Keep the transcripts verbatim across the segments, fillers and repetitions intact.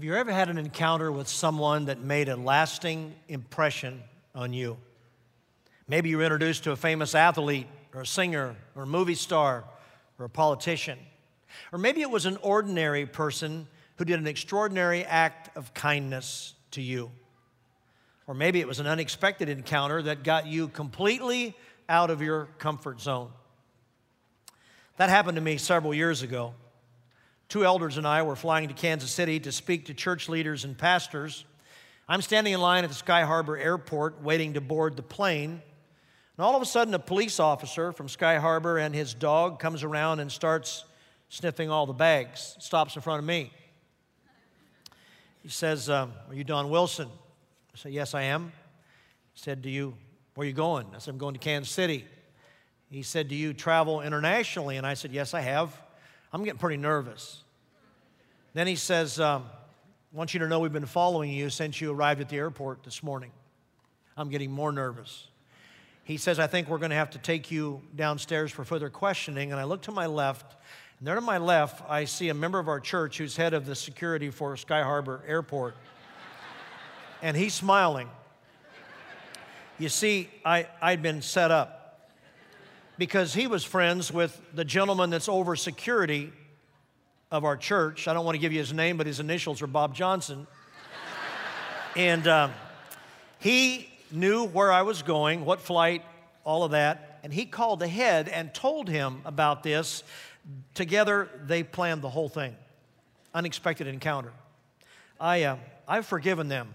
Have you ever had an encounter with someone that made a lasting impression on you? Maybe you were introduced to a famous athlete or a singer or a movie star or a politician. Or maybe it was an ordinary person who did an extraordinary act of kindness to you. Or maybe it was an unexpected encounter that got you completely out of your comfort zone. That happened to me several years ago. Two elders and I were flying to Kansas City to speak to church leaders and pastors. I'm standing in line at the Sky Harbor Airport waiting to board the plane. And all of a sudden, a police officer from Sky Harbor and his dog comes around and starts sniffing all the bags, stops in front of me. He says, um, are you Don Wilson? I said, yes, I am. He said, do you, where are you going? I said, I'm going to Kansas City. He said, do you travel internationally? And I said, yes, I have. I'm getting pretty nervous. Then he says, um, I want you to know we've been following you since you arrived at the airport this morning. I'm getting more nervous. He says, I think we're going to have to take you downstairs for further questioning. And I look to my left, and there to my left, I see a member of our church who's head of the security for Sky Harbor Airport. And he's smiling. You see, I, I'd been set up because he was friends with the gentleman that's over security of our church. I don't want to give you his name, but his initials are Bob Johnson. And um, he knew where I was going, what flight, all of that. And he called ahead and told him about this. Together, they planned the whole thing. Unexpected encounter. I, uh, I've forgiven them.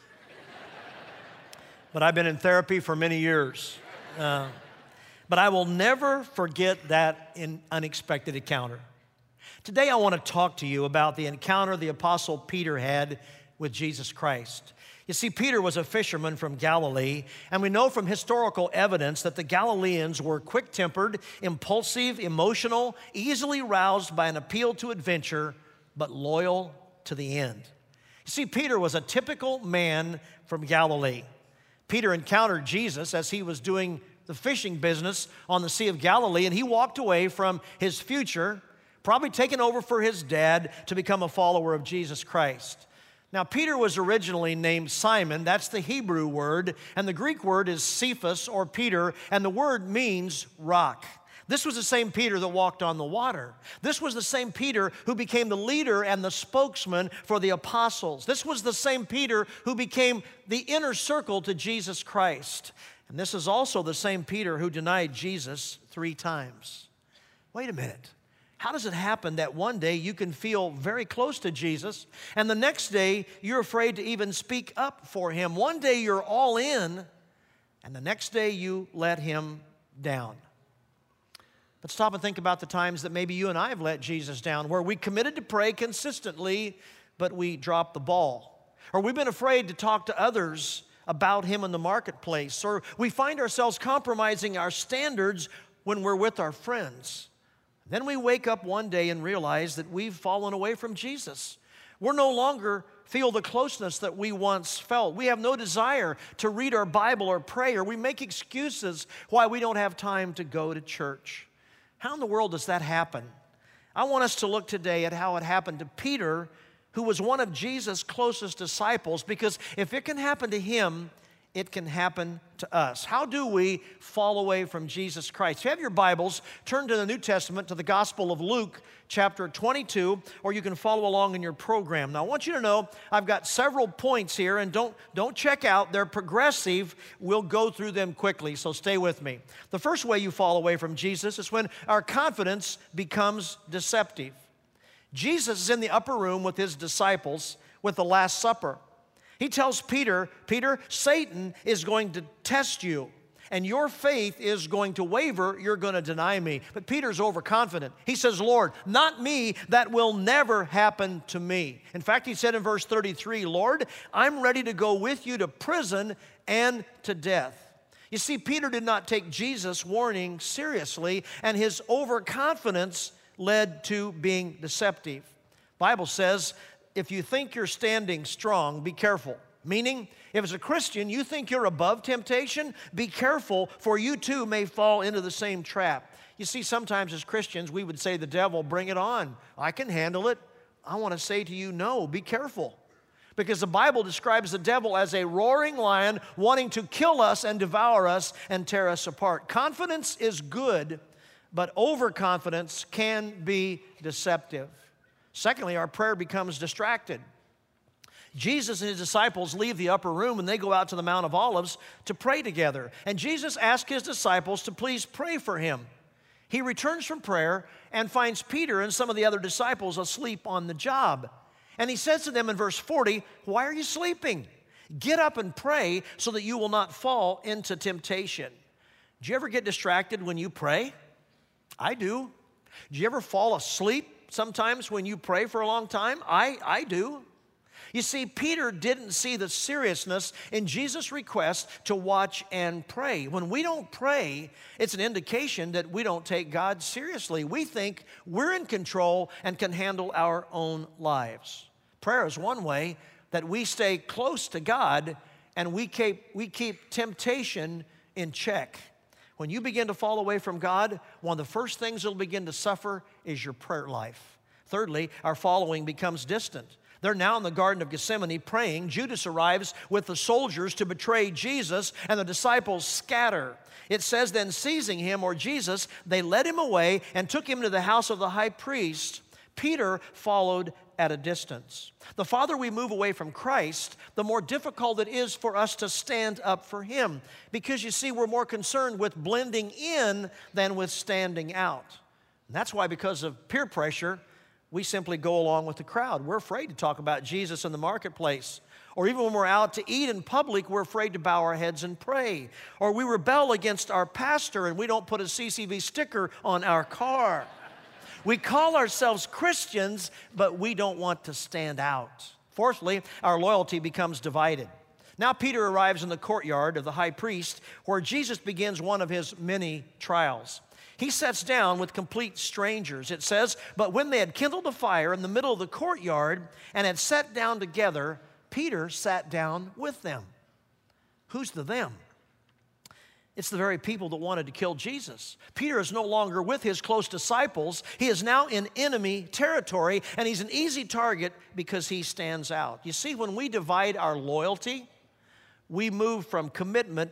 But I've been in therapy for many years. Uh, but I will never forget that in unexpected encounter. Today, I want to talk to you about the encounter the Apostle Peter had with Jesus Christ. You see, Peter was a fisherman from Galilee, and we know from historical evidence that the Galileans were quick-tempered, impulsive, emotional, easily roused by an appeal to adventure, but loyal to the end. You see, Peter was a typical man from Galilee. Peter encountered Jesus as he was doing the fishing business on the Sea of Galilee, and he walked away from his future, probably taken over for his dad, to become a follower of Jesus Christ. Now, Peter was originally named Simon. That's the Hebrew word, and the Greek word is Cephas, or Peter, and the word means rock. This was the same Peter that walked on the water. This was the same Peter who became the leader and the spokesman for the apostles. This was the same Peter who became the inner circle to Jesus Christ. And this is also the same Peter who denied Jesus three times. Wait a minute. How does it happen that one day you can feel very close to Jesus, and the next day you're afraid to even speak up for him? One day you're all in, and the next day you let him down. But stop and think about the times that maybe you and I have let Jesus down, where we committed to pray consistently, but we dropped the ball. Or we've been afraid to talk to others about him in the marketplace. Or we find ourselves compromising our standards when we're with our friends. Then we wake up one day and realize that we've fallen away from Jesus. We're no longer feel the closeness that we once felt. We have no desire to read our Bible or pray, or we make excuses why we don't have time to go to church. How in the world does that happen? I want us to look today at how it happened to Peter, who was one of Jesus' closest disciples, because if it can happen to him, it can happen to us. How do we fall away from Jesus Christ? If you have your Bibles, turn to the New Testament, to the Gospel of Luke, chapter twenty-two, or you can follow along in your program. Now, I want you to know I've got several points here, and don't, don't check out. They're progressive. We'll go through them quickly, so stay with me. The first way you fall away from Jesus is when our confidence becomes deceptive. Jesus is in the upper room with his disciples with the Last Supper. He tells Peter, Peter, Satan is going to test you, and your faith is going to waver. You're going to deny me. But Peter's overconfident. He says, Lord, not me. That will never happen to me. In fact, he said in verse thirty-three, Lord, I'm ready to go with you to prison and to death. You see, Peter did not take Jesus' warning seriously, and his overconfidence led to being deceptive. The Bible says, if you think you're standing strong, be careful. Meaning, if as a Christian you think you're above temptation, be careful, for you too may fall into the same trap. You see, sometimes as Christians we would say, the devil, bring it on. I can handle it. I want to say to you, no, be careful. Because the Bible describes the devil as a roaring lion wanting to kill us and devour us and tear us apart. Confidence is good, but overconfidence can be deceptive. Secondly, our prayer becomes distracted. Jesus and his disciples leave the upper room and they go out to the Mount of Olives to pray together. And Jesus asked his disciples to please pray for him. He returns from prayer and finds Peter and some of the other disciples asleep on the job. And he says to them in verse forty, "Why are you sleeping? Get up and pray so that you will not fall into temptation." Do you ever get distracted when you pray? I do. Do you ever fall asleep sometimes when you pray for a long time? I, I do. You see, Peter didn't see the seriousness in Jesus' request to watch and pray. When we don't pray, it's an indication that we don't take God seriously. We think we're in control and can handle our own lives. Prayer is one way that we stay close to God and we keep, we keep temptation in check. When you begin to fall away from God, one of the first things that will begin to suffer is your prayer life. Thirdly, our following becomes distant. They're now in the Garden of Gethsemane praying. Judas arrives with the soldiers to betray Jesus, and the disciples scatter. It says, then seizing him, or Jesus, they led him away and took him to the house of the high priest. Peter followed at a distance. The farther we move away from Christ, the more difficult it is for us to stand up for him. Because you see, we're more concerned with blending in than with standing out. And that's why, because of peer pressure, we simply go along with the crowd. We're afraid to talk about Jesus in the marketplace. Or even when we're out to eat in public, we're afraid to bow our heads and pray. Or we rebel against our pastor and we don't put a C C V sticker on our car. We call ourselves Christians, but we don't want to stand out. Fourthly, our loyalty becomes divided. Now Peter arrives in the courtyard of the high priest where Jesus begins one of his many trials. He sits down with complete strangers. It says, but when they had kindled a fire in the middle of the courtyard and had sat down together, Peter sat down with them. Who's the them? It's the very people that wanted to kill Jesus. Peter is no longer with his close disciples. He is now in enemy territory, and he's an easy target because he stands out. You see, when we divide our loyalty, we move from commitment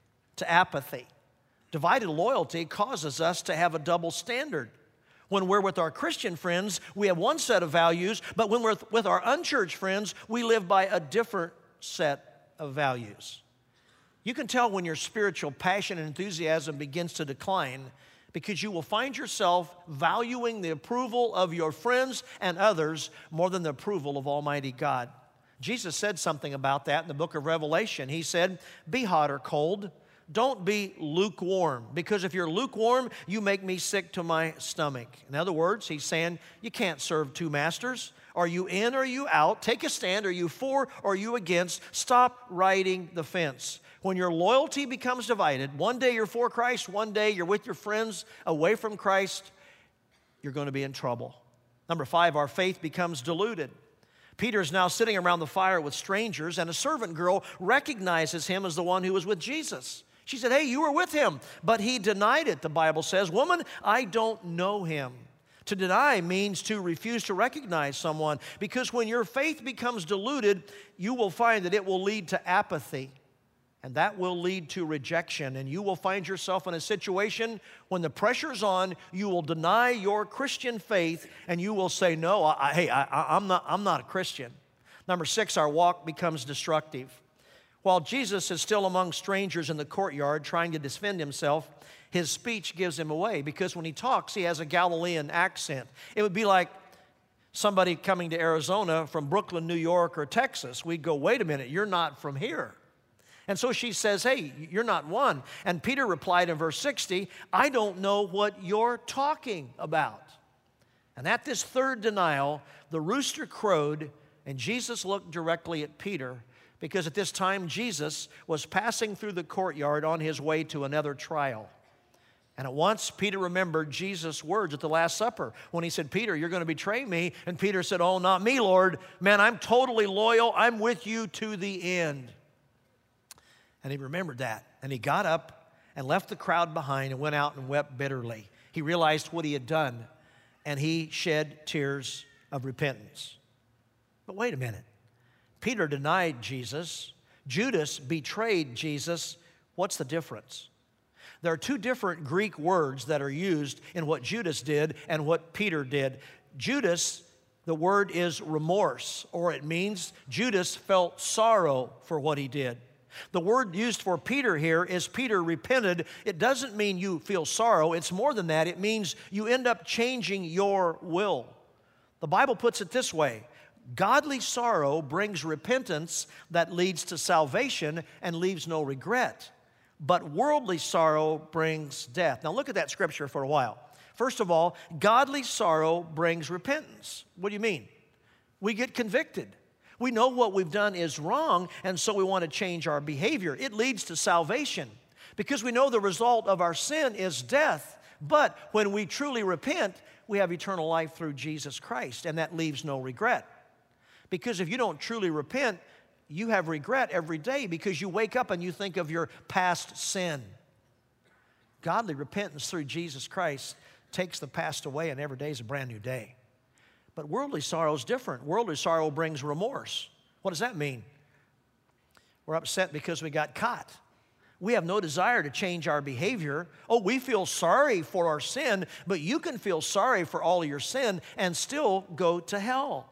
to apathy. Divided loyalty causes us to have a double standard. When we're with our Christian friends, we have one set of values, but when we're with our unchurched friends, we live by a different set of values. You can tell when your spiritual passion and enthusiasm begins to decline because you will find yourself valuing the approval of your friends and others more than the approval of Almighty God. Jesus said something about that in the book of Revelation. He said, be hot or cold. Don't be lukewarm, because if you're lukewarm, you make me sick to my stomach. In other words, he's saying you can't serve two masters. Are you in or are you out? Take a stand. Are you for or are you against? Stop riding the fence. When your loyalty becomes divided, one day you're for Christ, one day you're with your friends away from Christ, you're going to be in trouble. Number five, our faith becomes diluted. Peter is now sitting around the fire with strangers, and a servant girl recognizes him as the one who was with Jesus. She said, hey, you were with him. But he denied it, the Bible says. Woman, I don't know him. To deny means to refuse to recognize someone, because when your faith becomes diluted, you will find that it will lead to apathy, and that will lead to rejection. And you will find yourself in a situation when the pressure's on, you will deny your Christian faith, and you will say, no, I, I, hey, I, I'm not, I'm not a Christian. Number six, our walk becomes destructive. While Jesus is still among strangers in the courtyard trying to defend himself, his speech gives him away, because when he talks, he has a Galilean accent. It would be like somebody coming to Arizona from Brooklyn, New York, or Texas. We'd go, wait a minute, you're not from here. And so she says, hey, you're not one. And Peter replied in verse sixty, I don't know what you're talking about. And at this third denial, the rooster crowed, and Jesus looked directly at Peter, because at this time Jesus was passing through the courtyard on his way to another trial. And at once Peter remembered Jesus' words at the Last Supper when he said, Peter, you're going to betray me. And Peter said, oh, not me, Lord. Man, I'm totally loyal. I'm with you to the end. And he remembered that. And he got up and left the crowd behind and went out and wept bitterly. He realized what he had done, and he shed tears of repentance. But wait a minute. Peter denied Jesus. Judas betrayed Jesus. What's the difference? There are two different Greek words that are used in what Judas did and what Peter did. Judas, the word is remorse, or it means Judas felt sorrow for what he did. The word used for Peter here is Peter repented. It doesn't mean you feel sorrow. It's more than that. It means you end up changing your will. The Bible puts it this way: godly sorrow brings repentance that leads to salvation and leaves no regret. But worldly sorrow brings death. Now look at that scripture for a while. First of all, godly sorrow brings repentance. What do you mean? We get convicted. We know what we've done is wrong, and so we want to change our behavior. It leads to salvation because we know the result of our sin is death. But when we truly repent, we have eternal life through Jesus Christ, and that leaves no regret. Because if you don't truly repent, you have regret every day because you wake up and you think of your past sin. Godly repentance through Jesus Christ takes the past away, and every day is a brand new day. But worldly sorrow is different. Worldly sorrow brings remorse. What does that mean? We're upset because we got caught. We have no desire to change our behavior. Oh, we feel sorry for our sin, but you can feel sorry for all of your sin and still go to hell.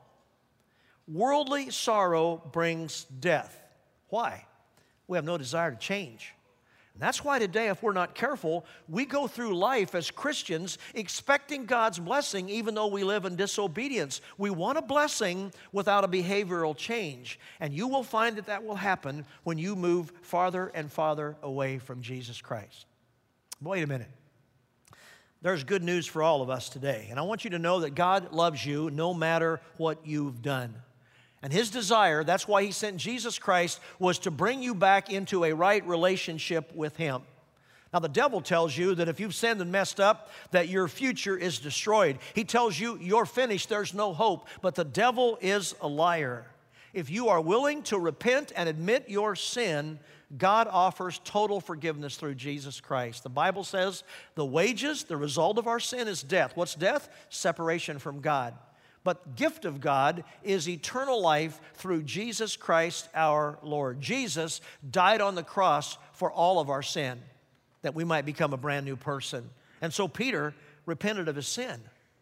Worldly sorrow brings death. Why? We have no desire to change. And that's why today, if we're not careful, we go through life as Christians expecting God's blessing even though we live in disobedience. We want a blessing without a behavioral change. And you will find that that will happen when you move farther and farther away from Jesus Christ. Wait a minute. There's good news for all of us today. And I want you to know that God loves you no matter what you've done. And His desire, that's why He sent Jesus Christ, was to bring you back into a right relationship with Him. Now, the devil tells you that if you've sinned and messed up, that your future is destroyed. He tells you you're finished, there's no hope. But the devil is a liar. If you are willing to repent and admit your sin, God offers total forgiveness through Jesus Christ. The Bible says the wages, the result of our sin is death. What's death? Separation from God. But gift of God is eternal life through Jesus Christ our Lord. Jesus died on the cross for all of our sin, that we might become a brand new person. And so Peter repented of his sin.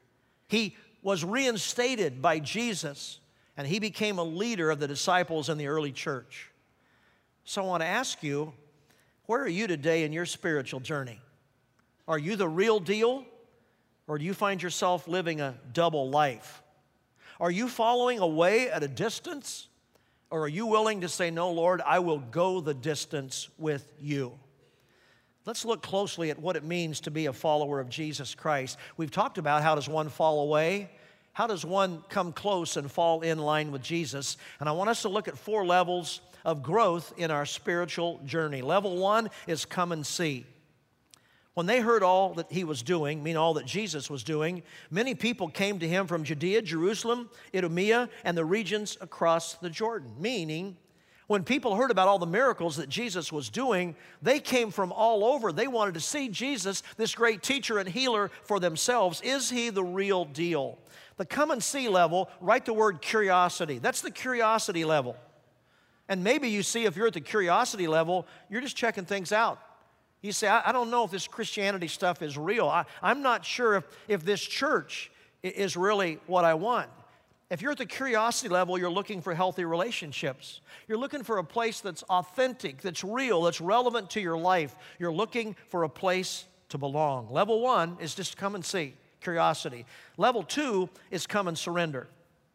He was reinstated by Jesus, and he became a leader of the disciples in the early church. So I want to ask you, where are you today in your spiritual journey? Are you the real deal, or do you find yourself living a double life? Are you following away at a distance, or are you willing to say, no, Lord, I will go the distance with you? Let's look closely at what it means to be a follower of Jesus Christ. We've talked about how does one fall away? How does one come close and fall in line with Jesus? And I want us to look at four levels of growth in our spiritual journey. Level one is come and see. When they heard all that he was doing, meaning all that Jesus was doing, many people came to him from Judea, Jerusalem, Idumea, and the regions across the Jordan. Meaning, when people heard about all the miracles that Jesus was doing, they came from all over. They wanted to see Jesus, this great teacher and healer, for themselves. Is he the real deal? The come and see level, write the word curiosity. That's the curiosity level. And maybe you see if you're at the curiosity level, you're just checking things out. You say, I, I don't know if this Christianity stuff is real. I, I'm not sure if, if this church is really what I want. If you're at the curiosity level, you're looking for healthy relationships. You're looking for a place that's authentic, that's real, that's relevant to your life. You're looking for a place to belong. Level one is just come and see, curiosity. Level two is come and surrender.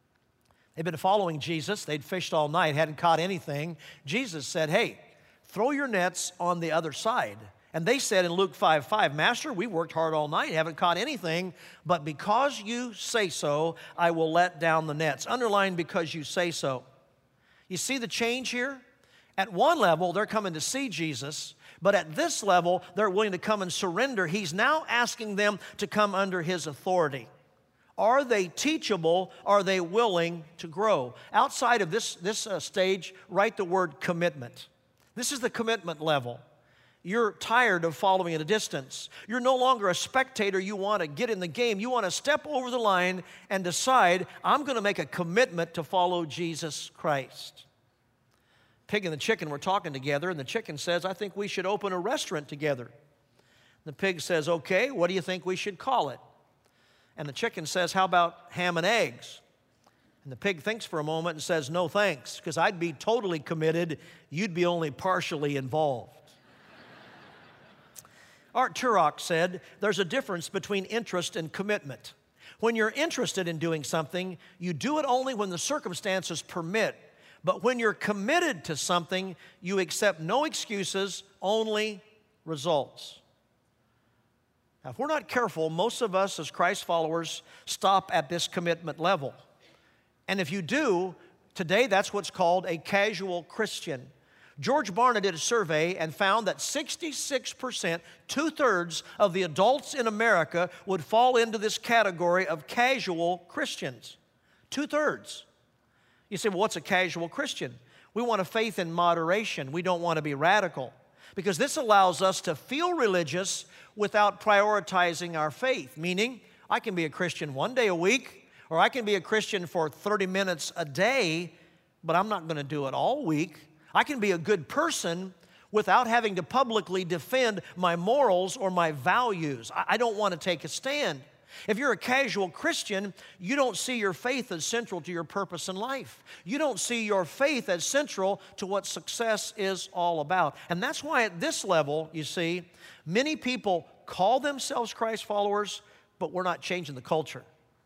They'd been following Jesus. They'd fished all night, hadn't caught anything. Jesus said, hey, throw your nets on the other side. And they said in Luke five five, Master, we worked hard all night, haven't caught anything, but because you say so, I will let down the nets. Underline, because you say so. You see the change here? At one level, they're coming to see Jesus, but at this level, they're willing to come and surrender. He's now asking them to come under his authority. Are they teachable? Are they willing to grow? Outside of this, this uh, stage, write the word commitment. This is the commitment level. You're tired of following at a distance. You're no longer a spectator. You want to get in the game. You want to step over the line and decide, I'm going to make a commitment to follow Jesus Christ. Pig and the chicken were talking together, and the chicken says, I think we should open a restaurant together. The pig says, okay, what do you think we should call it? And the chicken says, how about ham and eggs? And the pig thinks for a moment and says, no thanks, because I'd be totally committed. You'd be only partially involved. Art Turok said, there's a difference between interest and commitment. When you're interested in doing something, you do it only when the circumstances permit. But when you're committed to something, you accept no excuses, only results. Now, if we're not careful, most of us as Christ followers stop at this commitment level. And if you do, today that's what's called a casual Christian. George Barna did a survey and found that sixty-six percent, two-thirds of the adults in America would fall into this category of casual Christians. Two-thirds. You say, well, what's a casual Christian? We want a faith in moderation. We don't want to be radical, because this allows us to feel religious without prioritizing our faith, meaning I can be a Christian one day a week, or I can be a Christian for thirty minutes a day, but I'm not going to do it all week. I can be a good person without having to publicly defend my morals or my values. I don't want to take a stand. If you're a casual Christian, you don't see your faith as central to your purpose in life. You don't see your faith as central to what success is all about. And that's why at this level, you see, many people call themselves Christ followers, but we're not changing the culture.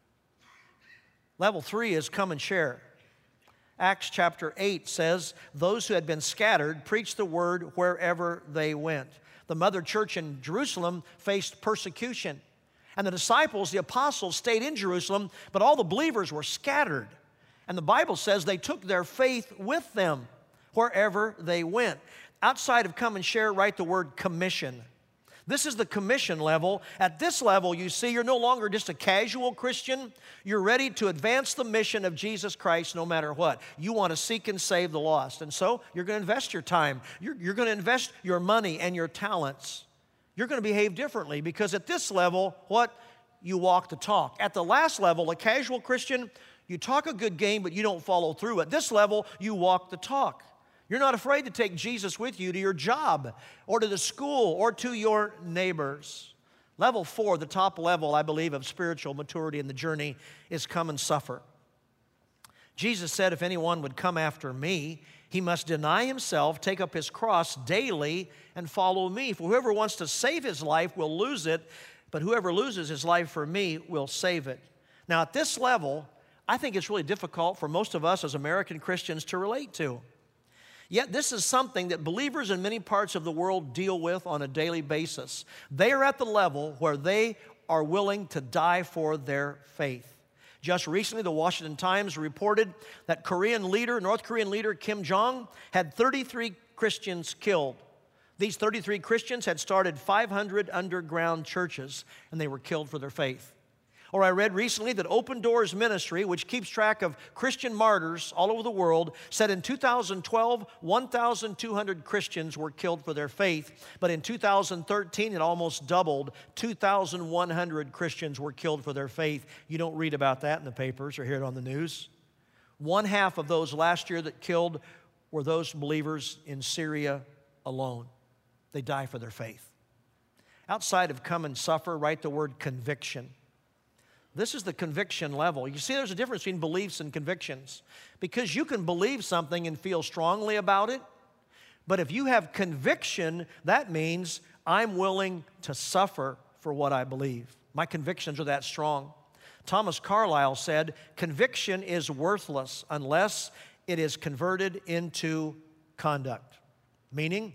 Level three is come and share. Acts chapter eight says, those who had been scattered preached the word wherever they went. The mother church in Jerusalem faced persecution. And the disciples, the apostles, stayed in Jerusalem, but all the believers were scattered. And the Bible says they took their faith with them wherever they went. Outside of come and share, write the word commission. This is the commission level. At this level, you see, you're no longer just a casual Christian. You're ready to advance the mission of Jesus Christ no matter what. You want to seek and save the lost. And so you're going to invest your time. You're, you're going to invest your money and your talents. You're going to behave differently, because at this level, what? You walk the talk. At the last level, a casual Christian, you talk a good game, but you don't follow through. At this level, you walk the talk. You're not afraid to take Jesus with you to your job or to the school or to your neighbors. Level four, the top level, I believe, of spiritual maturity in the journey is come and suffer. Jesus said, if anyone would come after me, he must deny himself, take up his cross daily, and follow me. For whoever wants to save his life will lose it, but whoever loses his life for me will save it. Now, at this level, I think it's really difficult for most of us as American Christians to relate to. Yet this is something that believers in many parts of the world deal with on a daily basis. They are at the level where they are willing to die for their faith. Just recently, the Washington Times reported that Korean leader, North Korean leader Kim Jong had thirty-three Christians killed. These thirty-three Christians had started five hundred underground churches, and they were killed for their faith. Or I read recently that Open Doors Ministry, which keeps track of Christian martyrs all over the world, said in two thousand twelve, one thousand two hundred Christians were killed for their faith. But in two thousand thirteen, it almost doubled. two thousand one hundred Christians were killed for their faith. You don't read about that in the papers or hear it on the news. One half of those last year that killed were those believers in Syria alone. They die for their faith. Outside of come and suffer, write the word conviction. This is the conviction level. You see, there's a difference between beliefs and convictions. Because you can believe something and feel strongly about it, but if you have conviction, that means I'm willing to suffer for what I believe. My convictions are that strong. Thomas Carlyle said, conviction is worthless unless it is converted into conduct. Meaning,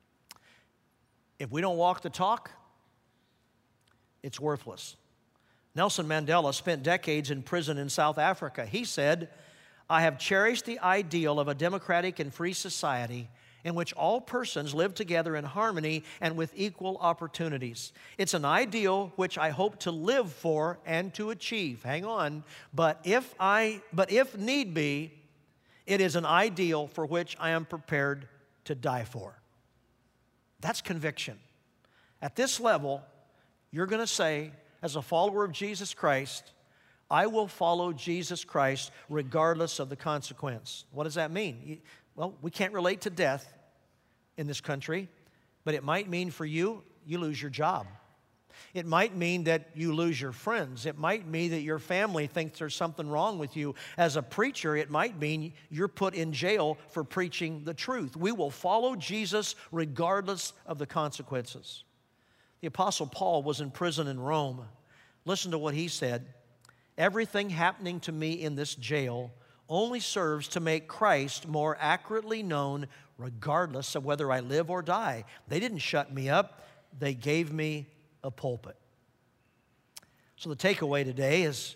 if we don't walk the talk, it's worthless. Nelson Mandela spent decades in prison in South Africa. He said, I have cherished the ideal of a democratic and free society in which all persons live together in harmony and with equal opportunities. It's an ideal which I hope to live for and to achieve. Hang on. But if I, but if need be, it is an ideal for which I am prepared to die for. That's conviction. At this level, you're going to say, as a follower of Jesus Christ, I will follow Jesus Christ regardless of the consequence. What does that mean? Well, we can't relate to death in this country, but it might mean for you, you lose your job. It might mean that you lose your friends. It might mean that your family thinks there's something wrong with you. As a preacher, it might mean you're put in jail for preaching the truth. We will follow Jesus regardless of the consequences. The Apostle Paul was in prison in Rome. Listen to what he said. Everything happening to me in this jail only serves to make Christ more accurately known regardless of whether I live or die. They didn't shut me up. They gave me a pulpit. So the takeaway today is,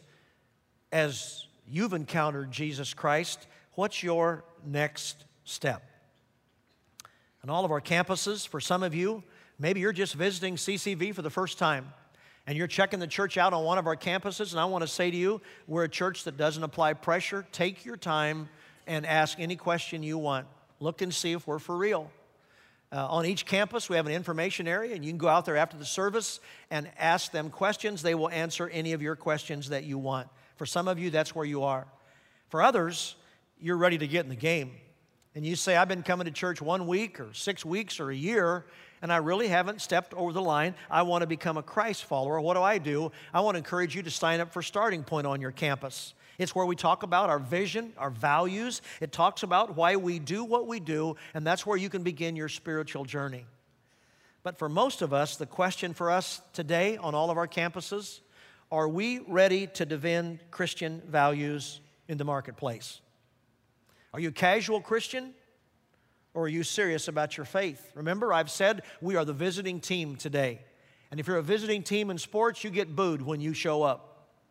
as you've encountered Jesus Christ, what's your next step? On all of our campuses, for some of you, maybe you're just visiting C C V for the first time, and you're checking the church out on one of our campuses, and I want to say to you, we're a church that doesn't apply pressure. Take your time and ask any question you want. Look and see if we're for real. Uh, on each campus, we have an information area, and you can go out there after the service and ask them questions. They will answer any of your questions that you want. For some of you, that's where you are. For others, you're ready to get in the game. And you say, I've been coming to church one week or six weeks or a year, and I really haven't stepped over the line. I want to become a Christ follower. What do I do? I want to encourage you to sign up for Starting Point on your campus. It's where we talk about our vision, our values. It talks about why we do what we do, and that's where you can begin your spiritual journey. But for most of us, the question for us today on all of our campuses, are we ready to defend Christian values in the marketplace? Are you a casual Christian, or are you serious about your faith? Remember, I've said we are the visiting team today. And if you're a visiting team in sports, you get booed when you show up.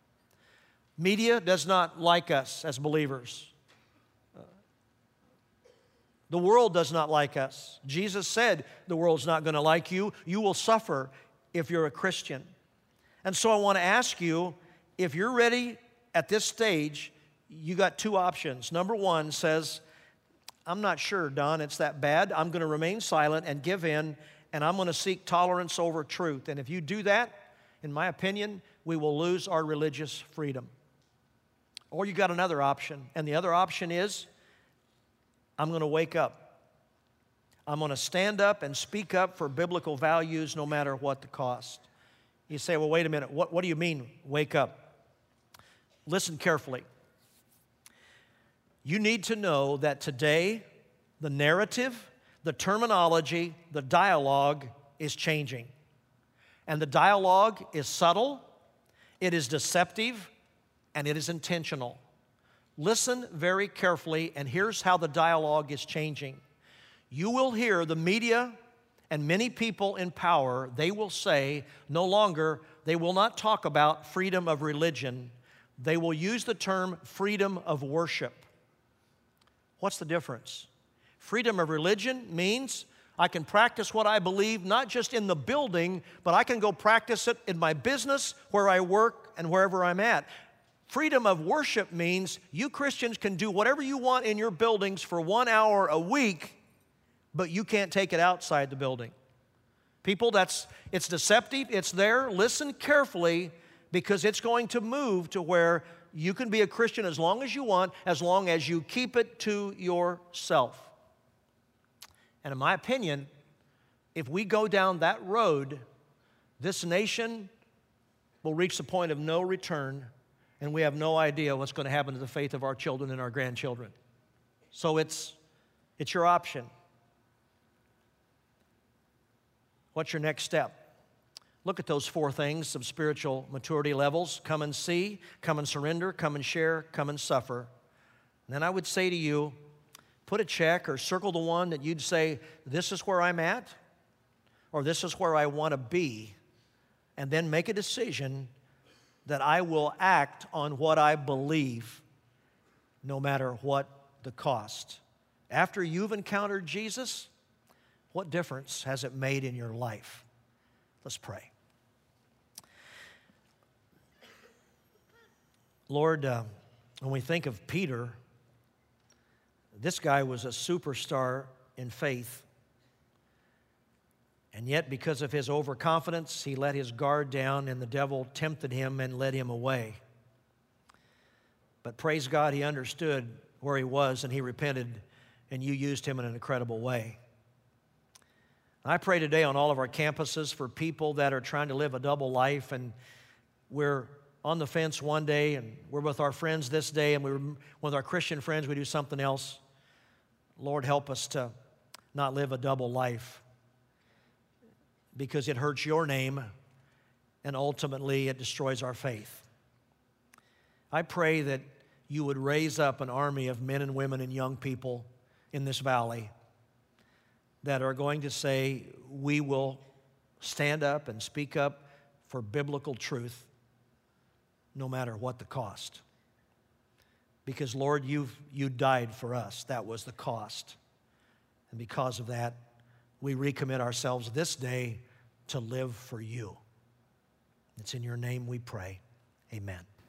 Media does not like us as believers. Uh, the world does not like us. Jesus said the world's not going to like you. You will suffer if you're a Christian. And so I want to ask you, if you're ready at this stage, you got two options. Number one says, I'm not sure, Don, it's that bad. I'm going to remain silent and give in, and I'm going to seek tolerance over truth. And if you do that, in my opinion, we will lose our religious freedom. Or you got another option, and the other option is, I'm going to wake up. I'm going to stand up and speak up for biblical values no matter what the cost. You say, well, wait a minute, what, what do you mean, wake up? Listen carefully. You need to know that today, the narrative, the terminology, the dialogue is changing. And the dialogue is subtle, it is deceptive, and it is intentional. Listen very carefully, and here's how the dialogue is changing. You will hear the media and many people in power, they will say no longer, they will not talk about freedom of religion. They will use the term freedom of worship. What's the difference? Freedom of religion means I can practice what I believe, not just in the building, but I can go practice it in my business, where I work, and wherever I'm at. Freedom of worship means you Christians can do whatever you want in your buildings for one hour a week, but you can't take it outside the building. People, that's it's deceptive, it's there. Listen carefully, because it's going to move to where you can be a Christian as long as you want, as long as you keep it to yourself. And in my opinion, if we go down that road, this nation will reach the point of no return, and we have no idea what's going to happen to the faith of our children and our grandchildren. So it's, it's your option. What's your next step? Look at those four things of spiritual maturity levels. Come and see, come and surrender, come and share, come and suffer. And then I would say to you, put a check or circle the one that you'd say, this is where I'm at, or this is where I want to be, and then make a decision that I will act on what I believe, no matter what the cost. After you've encountered Jesus, what difference has it made in your life? Let's pray. Lord, uh, when we think of Peter, this guy was a superstar in faith. And yet, because of his overconfidence, he let his guard down, and the devil tempted him and led him away. But praise God, he understood where he was, and he repented, and you used him in an incredible way. I pray today on all of our campuses for people that are trying to live a double life, and we're on the fence one day, and we're with our friends this day, and we're with our Christian friends, we do something else. Lord, help us to not live a double life, because it hurts your name, and ultimately it destroys our faith. I pray that you would raise up an army of men and women and young people in this valley that are going to say, we will stand up and speak up for biblical truth no matter what the cost. Because, Lord, you've, you died for us. That was the cost. And because of that, we recommit ourselves this day to live for you. It's in your name we pray. Amen.